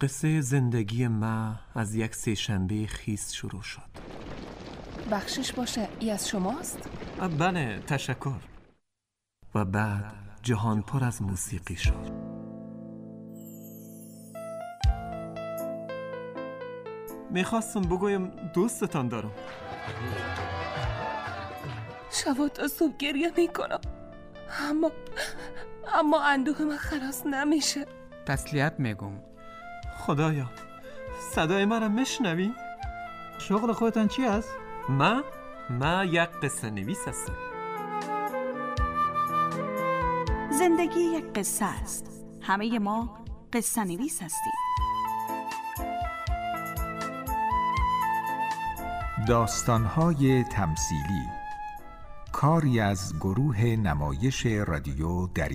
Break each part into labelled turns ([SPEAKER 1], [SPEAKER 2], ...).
[SPEAKER 1] قصه زندگی ما از یک سه‌شنبه خیس شروع شد.
[SPEAKER 2] بخشش باشه، ای از شماست؟
[SPEAKER 1] بله، تشکر. و بعد جهان پر از موسیقی شد. میخواستم بگویم دوستتان دارم.
[SPEAKER 2] شبا تا صبح گریه میکنم، اما اندوه من خلاص نمیشه.
[SPEAKER 3] تسلیت میگم.
[SPEAKER 1] خدایا، صدای من را میشنوی؟
[SPEAKER 4] شغل خودتان چی است؟
[SPEAKER 1] ما یک قصه نویس هستم.
[SPEAKER 5] زندگی یک قصه است. همه ما قصه نویس هستیم.
[SPEAKER 6] داستان‌های تمثیلی، کاری از گروه نمایش رادیو دری.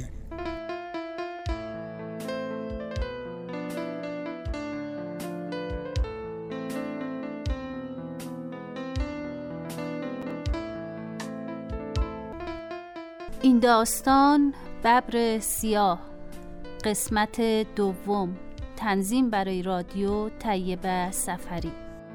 [SPEAKER 7] این داستان ببر سیاه، قسمت دوم، تنظیم برای رادیو طیبه سفری.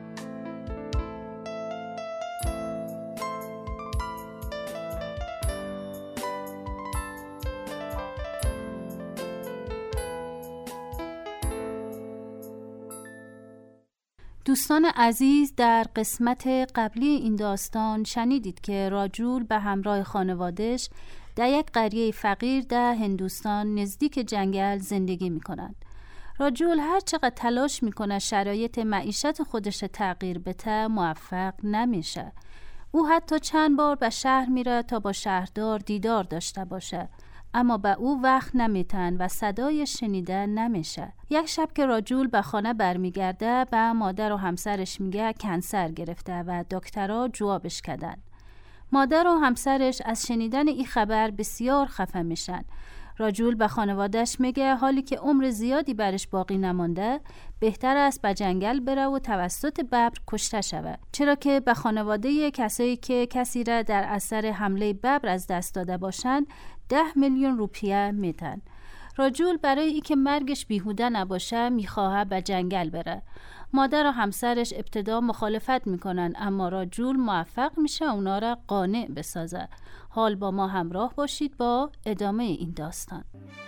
[SPEAKER 7] دوستان عزیز، در قسمت قبلی این داستان شنیدید که راجول به همراه خانوادش در یک قریه فقیر در هندوستان نزدیک جنگل زندگی می کنند. راجول هر چقدر تلاش می کنه شرایط معیشت خودش تغییر بده موفق نمیشه. او حتی چند بار به شهر میره تا با شهردار دیدار داشته باشه، اما به او وقت نمیتن و صدای شنیده نمیشه. یک شب که راجول به خانه برمیگرده به مادر و همسرش میگه کنسر گرفته و دکترها جوابش کردن. مادر و همسرش از شنیدن این خبر بسیار خفه میشن. راجول به خانوادهش میگه حالی که عمر زیادی برش باقی نمانده، بهتر است به جنگل بره و توسط ببر کشته شود، چرا که به خانواده کسایی که کسی را در اثر حمله ببر از دست داده باشند 10 میلیون روپیه میدن. راجول برای اینکه مرگش بیهوده نباشه میخواه به جنگل بره. مادر و همسرش ابتدا مخالفت میکنن، اما راجول موفق میشه اونا را قانع بسازه. حال با ما همراه باشید با ادامه این داستان.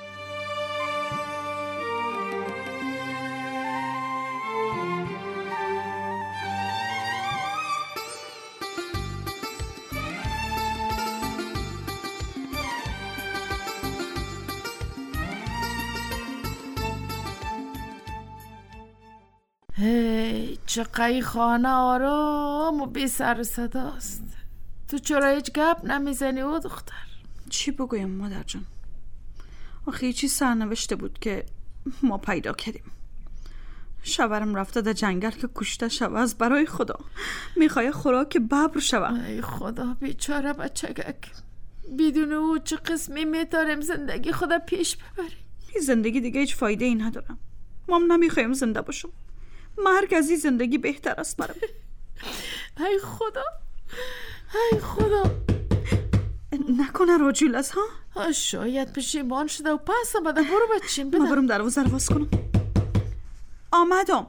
[SPEAKER 8] هی چقدر خانه آرام و بی سر و صداست. تو چرا هیچ گپ نمیزنی او دختر؟
[SPEAKER 5] چی بگویم مادر جان؟ آخه چی سرنوشته بود که ما پیدا کردیم. شوهرم رفته در جنگل که کشته شوه از برای خدا. میخواه خوراک ببر شوه.
[SPEAKER 8] ای خدا، بیچاره بچگک. بدون او چه قسمی میتاریم زندگی خدا پیش ببریم؟
[SPEAKER 5] این زندگی دیگه هیچ فایده ای ندارم. ما هم نمیخوایم زنده باشم. مرگ از این زندگی بهتر است برام.
[SPEAKER 8] ای خدا، ای خدا.
[SPEAKER 5] نکنه راجول است ها؟
[SPEAKER 8] شاید پشیمان شده و پس بده. برو بچین بده.
[SPEAKER 5] ما برم دروازه رو باز کنم. آمدم.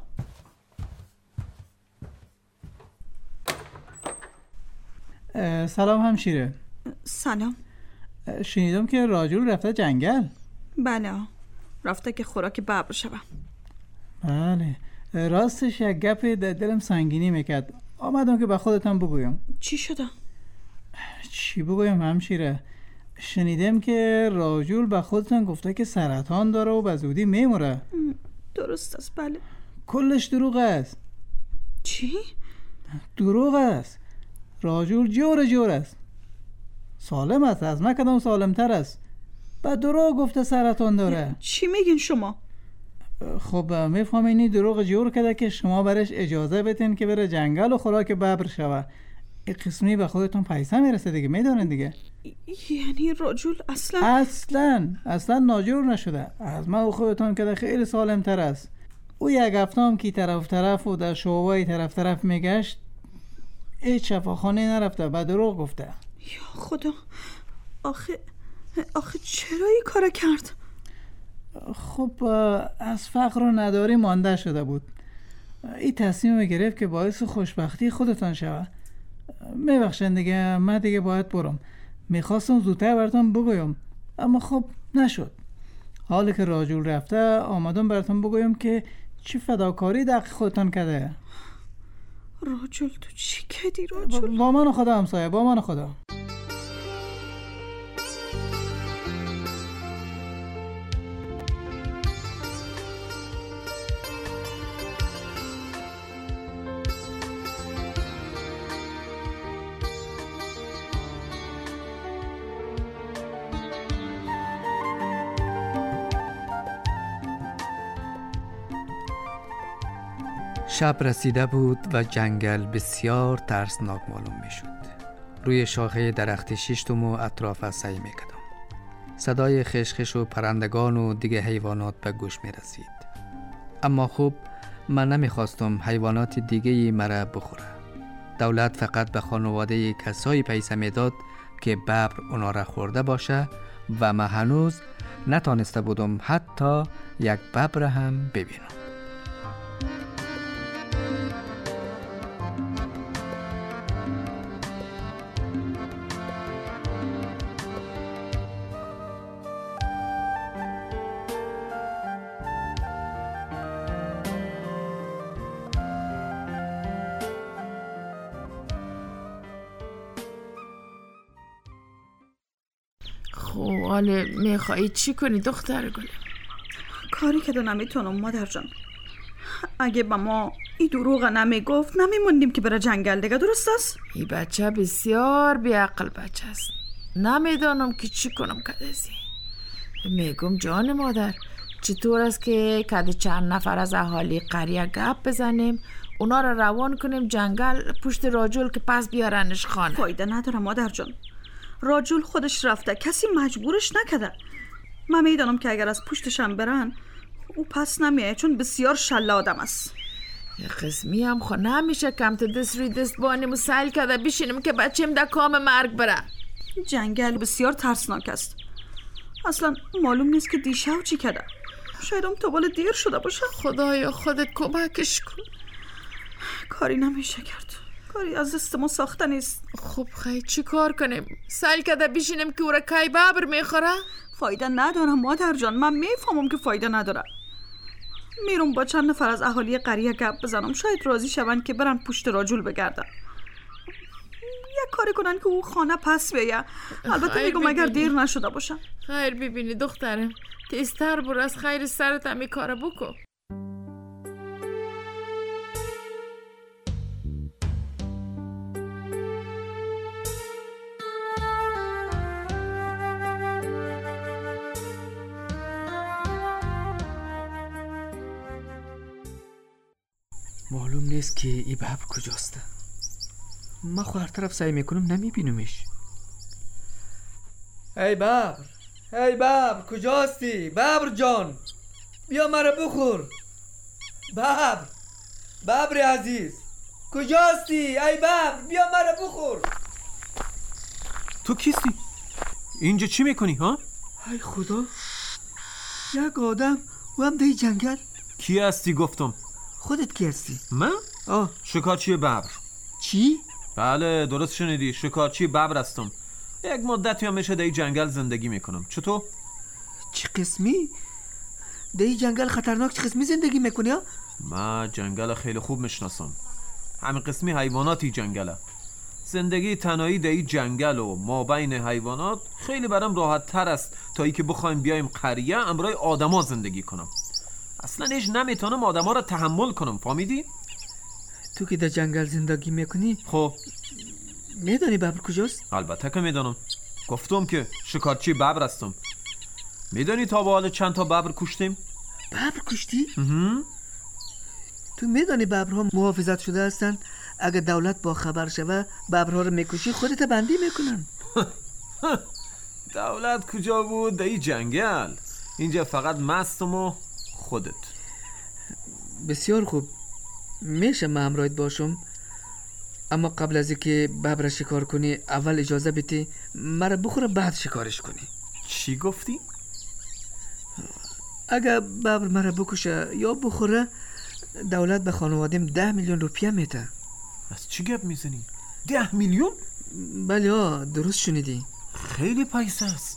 [SPEAKER 4] سلام همشیره.
[SPEAKER 5] سلام.
[SPEAKER 4] شنیدم که راجول رفته جنگل.
[SPEAKER 5] بله، رفته که خوراک ببر شوه.
[SPEAKER 4] بله، راستش یک گپ در دلم سنگینی میکرد. آمدم که به خودتم بگویم.
[SPEAKER 5] چی شده؟
[SPEAKER 4] چی بگویم همشیره؟ شنیدم که راجول به خودتان گفته که سرطان داره و به زودی میموره.
[SPEAKER 5] درست است. بله.
[SPEAKER 4] کلش دروغ است.
[SPEAKER 5] چی؟
[SPEAKER 4] دروغ است. راجول جور است. سالم است، از من کدام سالمتر است. به دروغ گفته سرطان داره.
[SPEAKER 5] چی میگین شما؟
[SPEAKER 4] خب میفهم اینی دروغ جور کرده که شما برش اجازه بدین که بره جنگل و خوراک ببر شوه. این قسمی به خودتون پیسه میرسه دیگه، میدونین دیگه.
[SPEAKER 5] یعنی راجول
[SPEAKER 4] اصلا ناجور نشده. از ما و خودتون که خیلی سالم تر است. او یک هفتم که طرف و در شعبه طرف میگشت، هیچ شفاخانه نرفته، به دروغ گفته.
[SPEAKER 5] یا خدا، آخه چرا این کار کرد؟
[SPEAKER 4] خب از فقر و نداری مانده شده بود. این تصمیم گرفت که باعث خوشبختی خودتان شود. میبخشن دیگه، من دیگه باید برم. میخواستم زودتر براتون بگویم اما خب نشد. حالا که راجول رفته آمدم براتون بگویم که چی فداکاری در خودتان کرده.
[SPEAKER 5] راجول تو چی کردی راجول؟
[SPEAKER 4] با من خدا همسایه، با من خدا.
[SPEAKER 3] شب رسیده بود و جنگل بسیار ترسناک معلوم می شد. روی شاخه درخت شیشتم و اطراف سعی می کردم. صدای خشخش و پرندگان و دیگه حیوانات به گوش می رسید. اما خوب من نمی خواستم حیوانات دیگه مرا بخوره. دولت فقط به خانواده کسایی پیسه می داد که ببر اونا را خورده باشه و من هنوز نتانسته بودم حتی یک ببر هم ببینم.
[SPEAKER 8] خب حالا میخوایی چی کنی دختر گلم؟
[SPEAKER 5] کاری که نمیتونم مادر جان. اگه با ما این دروغ نمیگفت نمیموندیم که بره جنگل دیگه، درست است؟
[SPEAKER 8] این بچه بسیار بیعقل بچه است. نمیدانم که چی کنم کدازی. میگم جان مادر چطور است که کده چند نفر از اهالی قریه گپ بزنیم، اونا را روان کنیم جنگل پشت راجل که پس بیارنش خانه.
[SPEAKER 5] فایده نداره مادر جان. راجل خودش رفته، کسی مجبورش نکده. من میدانم که اگر از پشتشم برن او پس نمیه، چون بسیار شل آدم است.
[SPEAKER 8] یه قسمی هم خو نمیشه کم تا دست روی دست بانیم و سیل کده بشینیم که بچیم در کام مرگ بره.
[SPEAKER 5] جنگل بسیار ترسناک است. اصلا معلوم نیست که دیشب چی کده. شاید هم تا دیر شده باشه.
[SPEAKER 8] خدایا خودت کمکش کن.
[SPEAKER 5] کاری نمیشه کرد. کاری از دست ما ساخته نیست.
[SPEAKER 8] خب خیلی چی کار کنیم؟ سیل کده بشینیم که او را کی ببر میخوره؟
[SPEAKER 5] فایده نداره مادر جان. من میفهمم که فایده نداره. میرم با چند نفر از اهالی قریه گپ بزنم، شاید راضی شون که برن پشت راجل بگردن، یک کاری کنن که او خانه پس بیه. البته میگم اگر دیر نشده باشه.
[SPEAKER 8] خیر ببینی دخترم، تیزتر برو از خیر سرت همی کار بکن.
[SPEAKER 3] معلوم نیست که ای ببر کجاست. من خو هر طرف سعی میکنم نمیبینمش. ای ببر، ای ببر کجاستی؟ ببر جان بیا مرا بخور. ببر عزیز کجاستی؟ ای ببر بیا مرا بخور.
[SPEAKER 1] تو کیستی؟ اینجا چی میکنی ها؟
[SPEAKER 3] ای خدا، یک آدم و هم در جنگل.
[SPEAKER 1] کی هستی گفتم؟
[SPEAKER 3] خودت کی هستی؟
[SPEAKER 1] من؟ شکارچی ببر.
[SPEAKER 3] چی؟
[SPEAKER 1] بله درست شنیدی، شکارچی ببر هستم. یک مدتی هم میشه در جنگل زندگی میکنم. چطور؟
[SPEAKER 3] چه قسمی؟ در جنگل خطرناک چه قسمی زندگی میکنی ها؟
[SPEAKER 1] من جنگل خیلی خوب میشناسم. همین قسمی حیواناتی جنگله. زندگی تنهایی در جنگل و ما بین حیوانات خیلی برام راحت تر است تا ای که بخوایم بیایم قریه امرای آدما زندگی کنم. اصلا هیچ نمیتونم آدما را تحمل کنم، فهمیدی؟
[SPEAKER 3] تو که در جنگل زندگی میکنی
[SPEAKER 1] خب
[SPEAKER 3] میدانی ببر کجاست؟
[SPEAKER 1] البته که میدانم. گفتم که شکارچی ببر هستم. میدانی تا به حال چند تا ببر کشتیم؟
[SPEAKER 3] ببر کشتی؟ تو میدانی ببرها محافظت شده هستن؟ اگر دولت با خبر شوه ببرها رو میکشی خودت بندی میکنن.
[SPEAKER 1] دولت کجا بود؟ در جنگل. اینجا فقط مستم و خودت.
[SPEAKER 3] بسیار خوب، میشه من همراهت باشم، اما قبل از اینکه ببر شکار کنی اول اجازه بدی مرا بخوره بعد شکارش کنی.
[SPEAKER 1] چی گفتی؟
[SPEAKER 3] اگر ببر مرا بکشه یا بخوره دولت به خانوادیم 10 میلیون روپیه میده.
[SPEAKER 1] از چی گپ میزنی؟ 10 میلیون؟
[SPEAKER 3] بله ها، درست شنیدی.
[SPEAKER 1] خیلی پیسه است.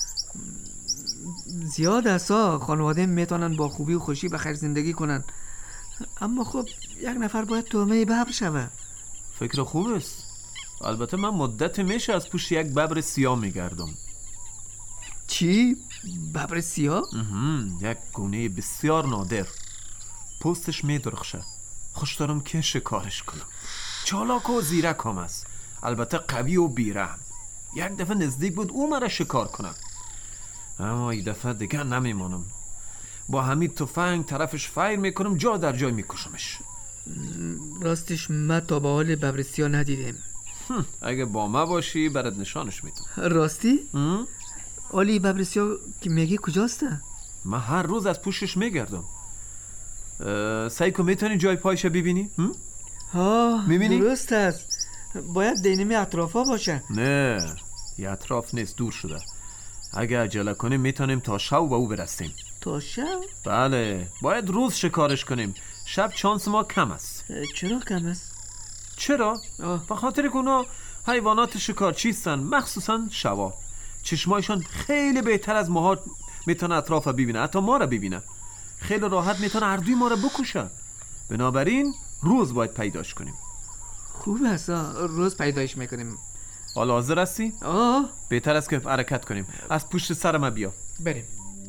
[SPEAKER 3] زیاد است ها. خانواده میتونن با خوبی و خوشی بخیر زندگی کنن، اما خب یک نفر باید تومه ببر شوه.
[SPEAKER 1] فکر خوب است. البته من مدت میشه از پشت یک ببر سیاه میگردم.
[SPEAKER 3] چی؟ ببر سیاه؟
[SPEAKER 1] یک گونه بسیار نادر. پوستش میدرخشه. خوش دارم که شکارش کنم. چالاک و زیرک هم است، البته قوی و بیرحم. یک دفعه نزدیک بود او مرا شکار کنم، اما این دفعه دیگه نمیمانم. با همین تفنگ طرفش فایر میکنم، جا در جای میکشمش.
[SPEAKER 3] راستش من تا به حال ببر سیاه ندیدم.
[SPEAKER 1] اگه با ما باشی برات نشانش میدم.
[SPEAKER 3] راستی؟ اولی ببر سیاه که میگی کجاست؟
[SPEAKER 1] من هر روز از پوشش میگردم. سعی کن میتونی جای پایش ببینی؟
[SPEAKER 3] ها
[SPEAKER 1] میبینی؟
[SPEAKER 3] درست است. باید دینمی اطرافا باشه.
[SPEAKER 1] نه، یه اطراف نیست، دور شده. اگه عجله کنیم میتونیم تا شب به او برسیم.
[SPEAKER 3] تا شب؟
[SPEAKER 1] بله، باید روز شکارش کنیم. شب چانس ما کم است.
[SPEAKER 3] چرا کم است؟
[SPEAKER 1] چرا؟ به خاطر که اونا حیوانات شکارچیستن، مخصوصا شبا. چشمایشان خیلی بهتر از ماها میتونه اطراف ببینه، حتی ما را ببینه. خیلی راحت میتونه اردوی ما را بکشه. بنابراین روز باید پیداش کنیم.
[SPEAKER 3] خوب است، روز پیداش میکنیم.
[SPEAKER 1] حالا حاضر هستی؟ بهتر است که حرکت کنیم. از پشت سر ما بیا.
[SPEAKER 3] بریم.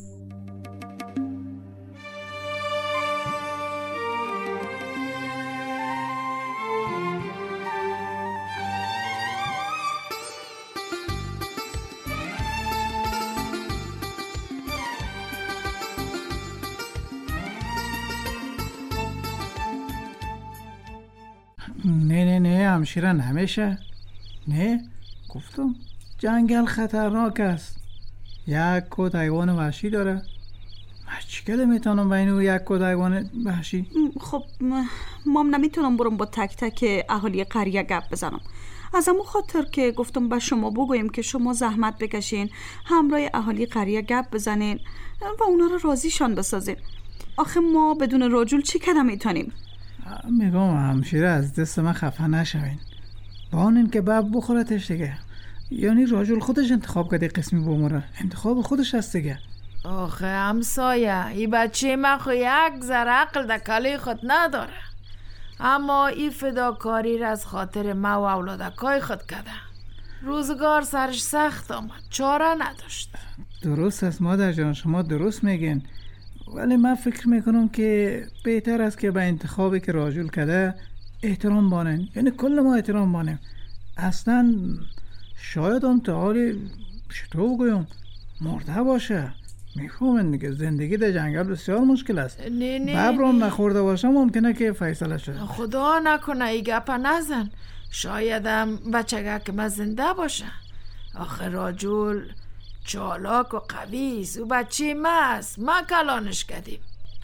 [SPEAKER 4] نه همشیرن همیشه نه، گفتم جنگل خطرناک است. یک کد حیوان وحشی داره. من چیکار میتونم بین او یک کد حیوان وحشی؟
[SPEAKER 5] خب ما نمیتونم برم با تک تک اهالی قریه گپ بزنم. از همون خاطر که گفتم به شما بگویم که شما زحمت بکشین، همراه اهالی قریه گپ بزنین و اونا رو راضیشان بسازین. آخه ما بدون رجل چی کدام میتونیم؟
[SPEAKER 4] میگم همشیره از دست من خفه نشوین. بانین که باب بخورتش دیگه. یعنی راجل خودش انتخاب کرده قسمی بموره، انتخاب خودش هست دیگه.
[SPEAKER 8] آخه همسایه، این بچه من خو یک ذره عقل در کله خود نداره، اما این فداکاری را از خاطر ما و اولادکای خود کرده. روزگار سرش سخت آمد، چاره نداشت.
[SPEAKER 4] درست است مادر جان، شما درست میگین، ولی من فکر میکنم که بهتر است که به انتخابی که راجل کرده احترام بانن. یعنی کل ما احترام بانیم. اصلا شاید هم تا حالی چطور بگویم مرده باشه. میفهمن دیگه، زندگی در جنگل بسیار مشکل است. ببرم نخورده باشه ممکنه که فیصله شده.
[SPEAKER 8] خدا نکنه ای گپا نزن. شایدم بچگه که من زنده باشه. آخه راجل چالاک و قویس و بچه ماست، ما کلانش کردیم.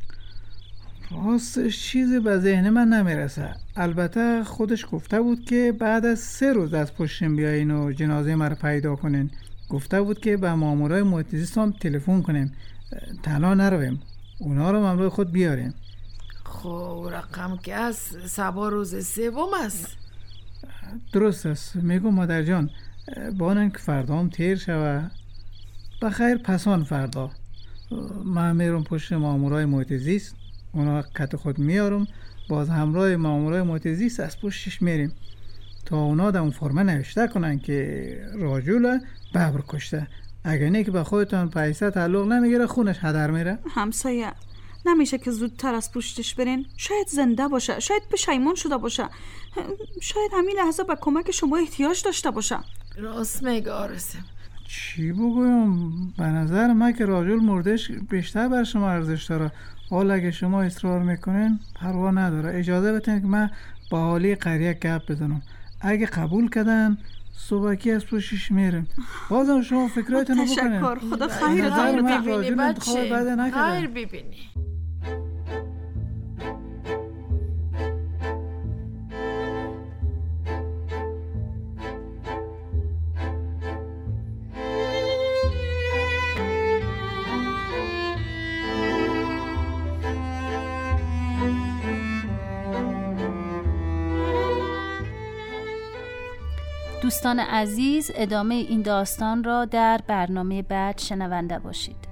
[SPEAKER 4] راستش چیزی به ذهن من نمیرسه. البته خودش گفته بود که بعد از 3 روز از پشتم بیاین و جنازه مرا پیدا کنین. گفته بود که به مامورای محیط زیست هم تلفن کنیم، تنها نرویم، اونا رو همراه خود بیاریم.
[SPEAKER 8] خب رقم که از سبا روز 3 است.
[SPEAKER 4] درست است. میگم مادر جان، بانن که فردا هم تیر شوه، بخیر پسان فردا من میرم پشت مامورای محیط زیست، اونا کت خود میارم، باز همراه مامورای محیط زیست از پشتش میریم تا اونا در اون فرمه نوشته کنن که راجل ببر کشته. اگر نه که به خودتان پیسه تعلق نمیگیره، خونش هدر میره.
[SPEAKER 5] همسایه نمیشه که زودتر از پشتش برین؟ شاید زنده باشه، شاید پشیمان شده باشه، شاید همین لحظه به کمک شما احتیاج داشته باشه.
[SPEAKER 8] راست میگه آرزم.
[SPEAKER 4] چی بگویم؟ به نظر من که راجل مردش بیشتر بر شما ارزش داره. حالا اگه شما اصرار میکنین پروا نداره. اجازه بدین که من با حالی قریه گپ بزنم. اگه قبول کردن صبحکی از پوشش میرم. بازم شما فکراتونو بکنین.
[SPEAKER 5] تشکر، خدا خیر
[SPEAKER 8] ببینی بچه، خیر ببینی.
[SPEAKER 7] دوستان عزیز، ادامه این داستان را در برنامه بعد شنونده باشید.